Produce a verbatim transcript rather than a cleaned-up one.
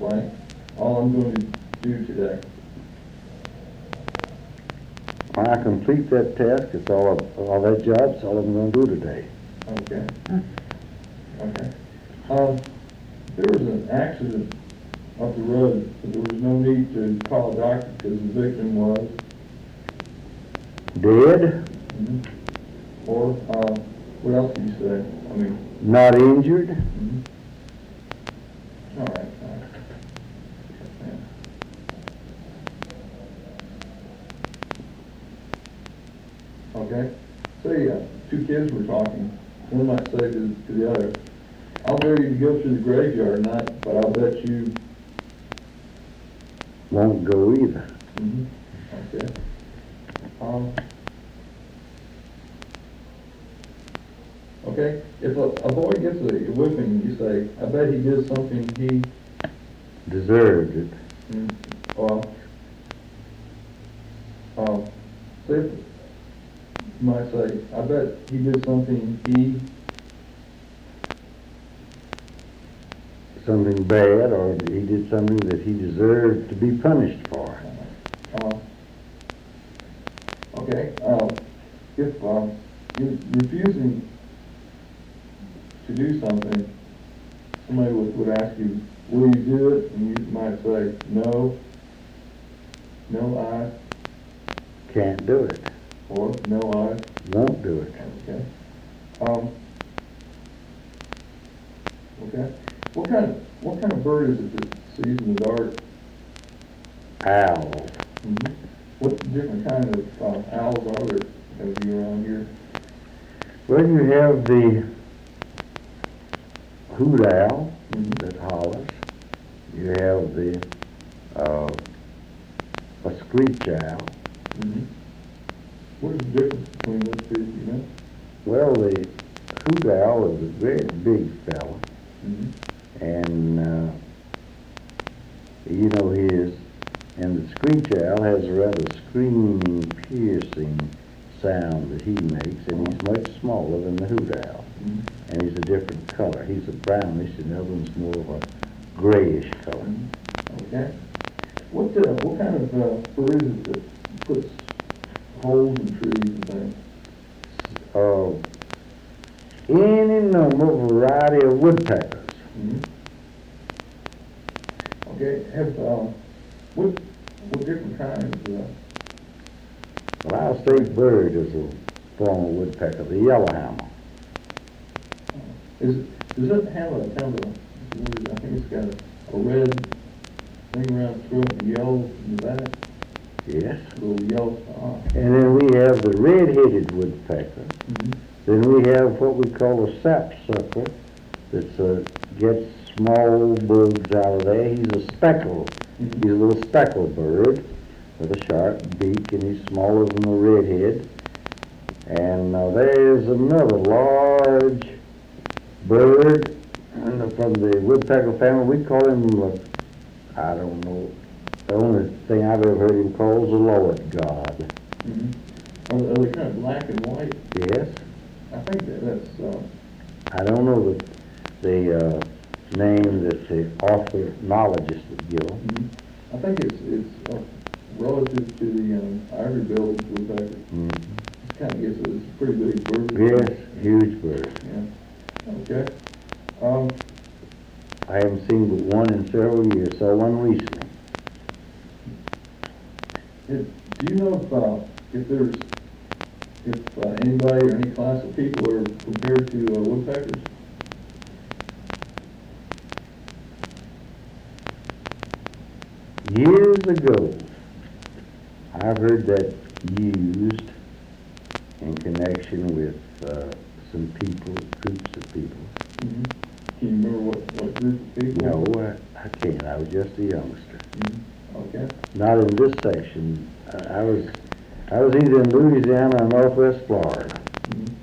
blank. All I'm going to do today. When I complete that task, it's all, all that job, it's all I'm going to do today. Okay. Okay. Um, there was an accident up the road, but there was no need to call a doctor because the victim was. Dead, Mhm. Or, uh, what else can you say? I mean, not injured, mhm. All right. All right. Yeah. Okay. Say uh, two kids were talking. One might say to, to the other, "I'll dare you to go through the graveyard tonight, but I'll bet you." won't go either. Mm-hmm. Okay. Um, okay. If a, a boy gets a whipping, you say, "I bet he did something he." Deserved it. Mm, well, uh, say, if- you might say, "I bet he did something he." Something bad, or he did something that he deserved to be punished for. Uh, okay. Uh, if uh, you're refusing to do something, somebody would, would ask you, "Will you do it?" And you might say, "No." No, I. Can't do it. Or no, I. Won't do it. Okay. Um. Okay. What kind of what kind of bird is it that sees in the dark? Owl. Mm-hmm. What different kind of uh, owls are there that you around here? Well, you have the hoot owl Mm-hmm. that hollers. You have the uh, a screech owl. Mm-hmm. What is the difference between those two? Do you know? Well, the hoot owl is a very big fella, Mm-hmm. and uh, you know he is, and the screech owl has a rather screaming, piercing sound that he makes, and he's much smaller than the hoot owl, Mm-hmm. and he's a different color. He's a brownish, and the other one's more of a grayish color. Mm-hmm. Okay. What uh, what kind of uh, bird is it that puts holes in trees and things? Uh, any number, variety of woodpeckers. Mm-hmm. Okay. Have uh, what what different kinds? Uh, Well, our state bird is a form of woodpecker, the yellowhammer. Is it, does it have a kind of a, what is it? I think it's got a, a red thing around its throat and yellow in the back, Yes. a little yellow spot. And then we have the red-headed woodpecker. Mm-hmm. Then we have what we call a sapsucker that uh, gets small bugs out of there. He's a speckle. Mm-hmm. He's a little speckle bird with a sharp beak, and he's smaller than the redhead. And uh, there is another large bird and the- from the woodpecker family. We call him, uh, I don't know, the only thing I've ever heard him called is a Lord God. Mm-hmm. Are, are they kind of black and white? Yes. I think that that's, uh, I don't know the, the uh, name that the ornithologist would give them. mm-hmm. I think it's, it's uh, relative to the um, ivory-billed woodpecker. Mm-hmm. It kind of gets a, it's a pretty big bird. Yes, huge bird. Yeah. Okay. Um, I haven't seen but one in several years, saw one recently. it, do you know if, uh, if there's, if uh, anybody or any class of people are compared to uh, woodpeckers? Years ago, I've heard that used in connection with uh, some people, groups of people. Mm-hmm. Can you remember what, what group of people? No, I, I can't. I was just a youngster. Mm-hmm. Okay. Not in this section. I, I was, I was either in Louisiana or Northwest Florida. Mm-hmm.